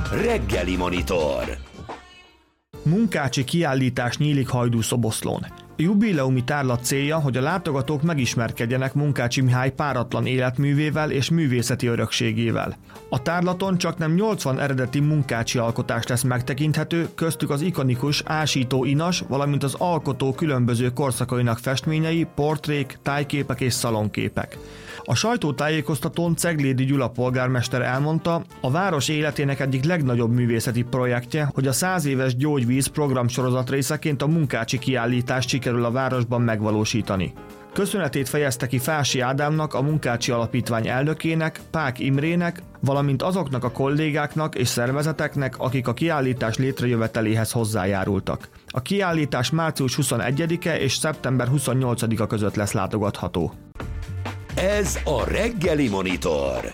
Reggeli Monitor. Munkácsi kiállítás nyílik Hajdúszoboszlón. A jubileumi tárlat célja, hogy a látogatók megismerkedjenek Munkácsi Mihály páratlan életművével és művészeti örökségével. A tárlaton csaknem 80 eredeti munkácsi alkotás lesz megtekinthető, köztük az ikonikus Ásító Inas, valamint az alkotó különböző korszakainak festményei, portrék, tájképek és szalonképek. A sajtótájékoztatón Ceglédi Gyula polgármester elmondta, a város életének egyik legnagyobb művészeti projektje, hogy a 100 éves gyógyvíz programsorozat részeként a munkácsi kiállítást sikerül a városban megvalósítani. Köszönetét fejezte ki Fási Ádámnak, a Munkácsi Alapítvány elnökének, Pák Imrének, valamint azoknak a kollégáknak és szervezeteknek, akik a kiállítás létrejöveteléhez hozzájárultak. A kiállítás március 21-e és szeptember 28-a között lesz látogatható. Ez a Reggeli Monitor.